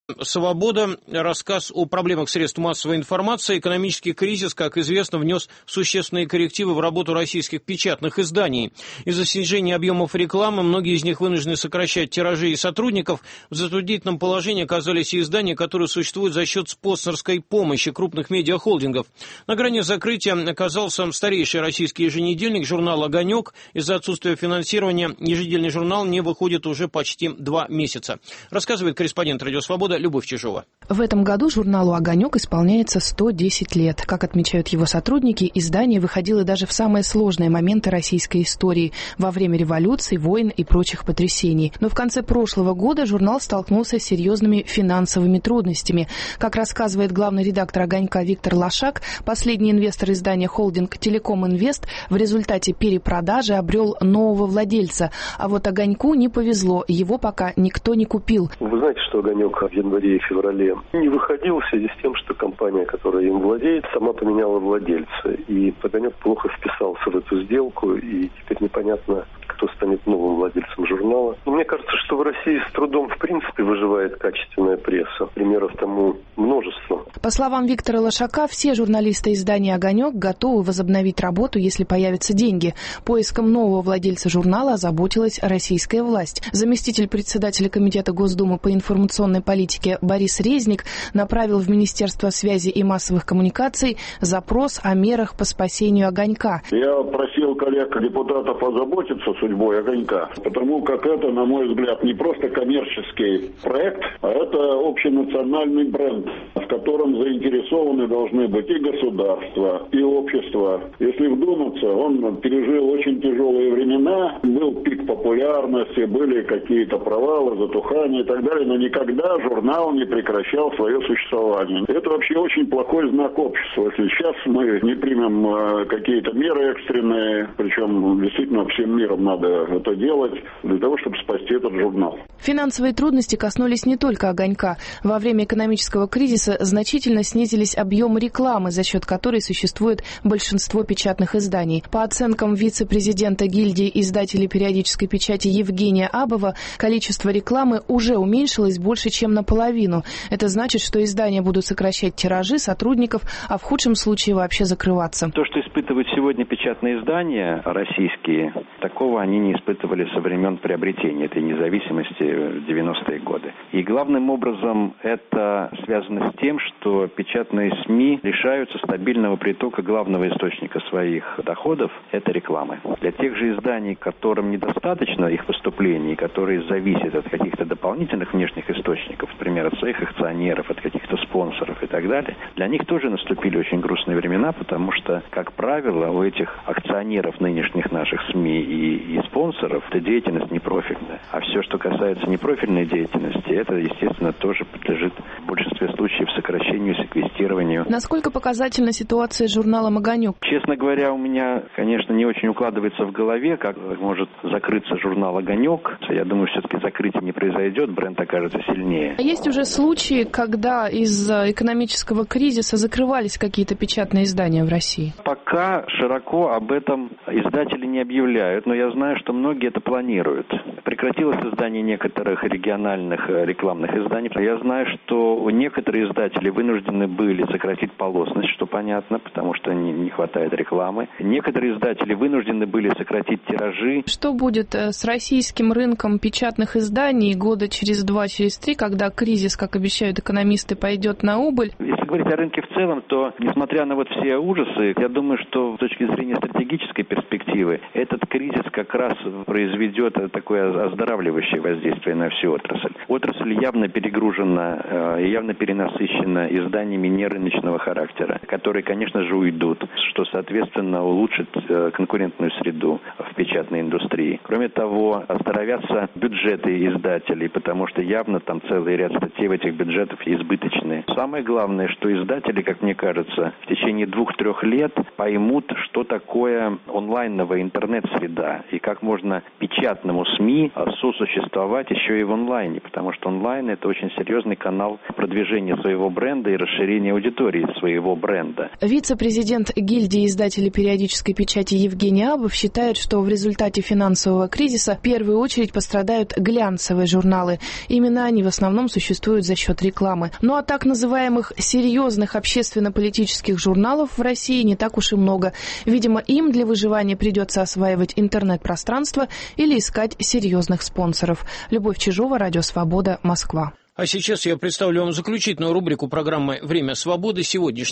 «Свобода». Рассказ о проблемах средств массовой информации. Экономический кризис, как известно, внес существенные коррективы в работу российских печатных изданий. Из-за снижения объемов рекламы многие из них вынуждены сокращать тиражи и сотрудников. В затруднительном положении оказались и издания, которые существуют за счет спонсорской помощи крупных медиахолдингов. На грани закрытия оказался старейший российский еженедельник, журнал «Огонек». Из-за отсутствия финансирования еженедельный журнал не выходит уже почти 2 месяца. Рассказывает корреспондент «Радио Свобода» Любовь Чижова. В этом году журналу «Огонек» исполняется 110 лет. Как отмечают его сотрудники, издание выходило даже в самые сложные моменты российской истории, во время революций, войн и прочих потрясений. Но в конце прошлого года журнал столкнулся с серьезными финансовыми трудностями. Как рассказывает главный редактор «Огонька» Виктор Лошак, последний инвестор издания холдинг «Телеком Инвест» в результате перепродажи обрел нового владельца. А вот «Огоньку» не повезло, его пока никто не купил. Вы знаете, что «Огонек» в январе и феврале не выходил в связи с тем, что компания, которая им владеет, сама поменяла владельца. И «Огонек» плохо вписался в эту сделку, и теперь непонятно, кто станет новым владельцем журнала. Но мне кажется, что в России с трудом в принципе выживает качественная пресса. Примеров тому множество. По словам Виктора Лошака, все журналисты издания «Огонек» готовы возобновить работу, если появятся деньги. Поиском нового владельца журнала озаботилась российская власть. Заместитель председателя Комитета Госдумы по информационной политике Борис Резник направил в Министерство связи и массовых коммуникаций запрос о мерах по спасению «Огонька». Я просил коллег-депутатов озаботиться судьбой «Огонька», потому как это, на мой взгляд, не просто коммерческий проект, а это общенациональный бренд, в котором заинтересованы должны быть и государство, и общество. Если вдуматься, он пережил очень тяжелые времена, был пик популярности, были какие-то провалы, затухания и так далее, но никогда журнал не прекращал свое существование. Это вообще очень плохой знак общества. Если сейчас мы не примем какие-то меры экстренные, причем действительно всем миром надо это делать, для того, чтобы спасти этот журнал. Финансовые трудности коснулись не только «Огонька». Во время экономического кризиса значительно снизились объемы рекламы, за счет которой существует большинство печатных изданий. По оценкам вице-президента гильдии издателей периодической печати Евгения Абова, количество рекламы уже уменьшилось больше, чем наполовину. Это значит, что издания будут сокращать тиражи сотрудников, а в худшем случае вообще закрываться. То, что испытывают сегодня печатные издания российские, такого они не испытывали со времен приобретения этой независимости в 90-е годы. И главным образом это связано с тем, что печатные СМИ лишаются стабильного притока главного источника своих доходов – это рекламы. Для тех же изданий, которым недостаточно их поступлений, которые зависят от каких-то дополнительных внешних источников, например, от своих акционеров, от каких-то спонсоров и так далее, для них тоже наступили очень грустные времена, потому что, как правило, у этих акционеров нынешних наших СМИ и спонсоров эта деятельность непрофильная. А все, что касается непрофильной деятельности, это, естественно, тоже подлежит в большинстве случаев сокращению, секвестированию. Насколько показательна ситуация с журналом «Огонек»? Честно говоря, у меня, конечно, не очень укладывается в голове, как может закрыться журнал «Огонек». Я думаю, все-таки закрытие не произойдет, бренд окажется сильнее. А есть уже случаи, когда из-за экономического кризиса закрывались какие-то печатные издания в России? Пока широко об этом издатели не объявляют, но я знаю, что многие это планируют. Прекратилось издание некоторых региональных рекламных изданий. Я знаю, что некоторые издатели вынуждены были сократить полосность, что понятно, потому что не хватает рекламы. Некоторые издатели вынуждены были сократить тиражи. Что будет с российским рынком печатных изданий года через 2, через 3, когда кризис, как обещают экономисты, пойдет на убыль? Если говорить о рынке в целом, то, несмотря на вот все ужасы, я думаю, что с точки зрения стратегической перспективы этот кризис как раз произведет такое оздоравливающее воздействие на всю отрасль. Отрасль явно перегружена, явно перенасыщена изданиями нерыночного характера, которые, конечно же, уйдут, что, соответственно, улучшит конкурентную среду в печатной индустрии. Кроме того, оздоровятся бюджеты издателей, потому что явно там целый ряд статей в этих бюджетах избыточные. Самое главное, что издатели, как мне кажется, в течение 2-3 лет поймут, что такое онлайновая интернет-среда и как можно печатному СМИ сосуществовать еще и в онлайне, потому что онлайн – это очень серьезный канал продвижения своего бренда и расширения аудитории своего бренда. Вице-президент гильдии издателей периодической печати Евгений Абов считает, что в результате финансового кризиса в первую очередь пострадают глянцевые журналы. Именно они в основном существуют за счет рекламы. Ну а так называемых серьезных общественно-политических журналов в России не так уж и много. Видимо, им для выживания придется осваивать интернет-пространство или искать серьезных спонсоров. Любовь Чижова, Радио Свобода, Москва. А сейчас я представлю вам заключительную рубрику программы «Время свободы». Сегодняшний